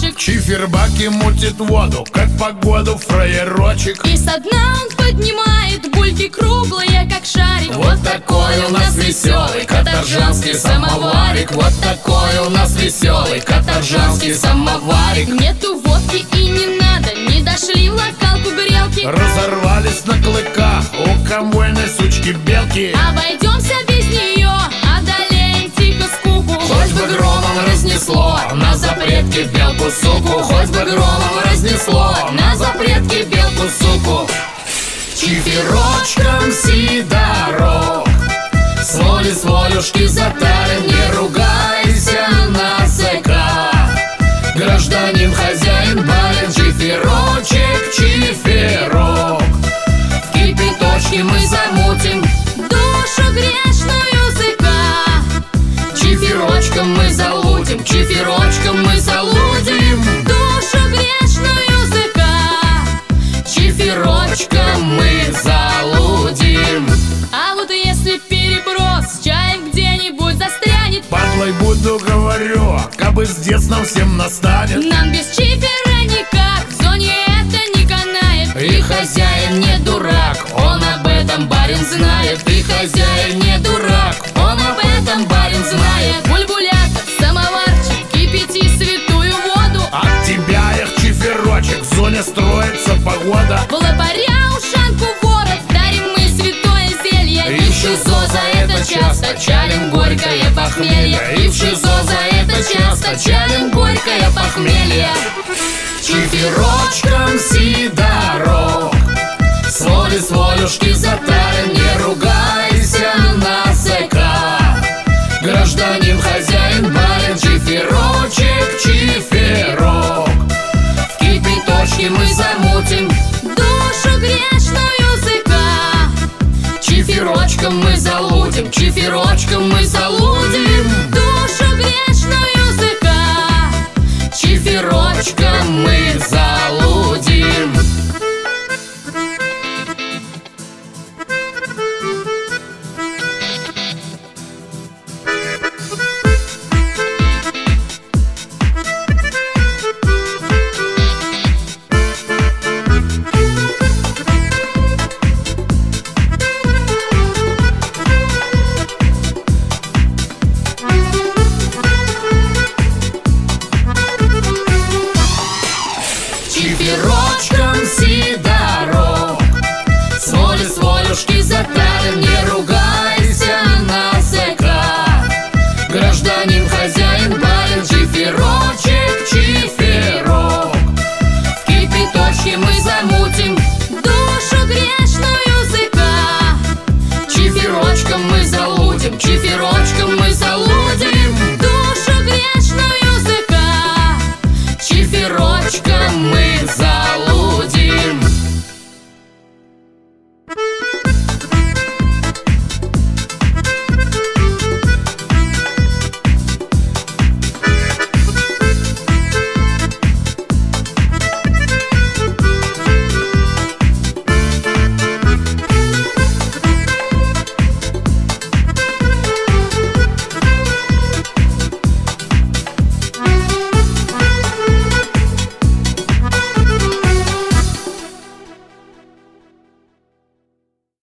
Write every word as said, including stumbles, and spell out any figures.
мальчик. Чифербаки мутит воду, как погоду фраерочек. И со дна он поднимает бульки круглые, как шарик. Вот такой у нас веселый каторжанский самоварик. Вот такой у нас веселый каторжанский самоварик. Нету водки и не надо, не дошли в локалку грелки. Разорвались на клыках у конвойной сучки белки. Обойдемся без нее, одолеем тихо скуку. Хоть бы громом разнесло на запретке белку суку. Хоть бы громом разнесло на запретке белку суку. Чиферочком сидорок, своли сволюшки затарен, не ругайся на ЦК. Гражданин, хозяин, барин, чиферочек, чиферок. В кипяточке мы замутим Душу грешную языка. чиферочком мы залудим, чиферочком мы залудим. Душу грешную языка. Чиферочком мы залудим. А вот если переброс с чаем где-нибудь застрянет, Падлой буду, говорю, кабы с детством всем настанет. нам без чифера никак, в зоне это не канает. И хозяин не дурак, он об этом барин знает. И хозяин не дурак, он об этом барин знает. Бульбулятор, самоварчик, кипяти святую воду. От тебя их чиферочек, в зоне строится погода. В лопаря ушанку ворот, дарим мы святое зелье. И в ШИЗО за это часто чалим горькое похмелье. И в ШИЗО за это часто чалим горькое похмелье. Чиферочек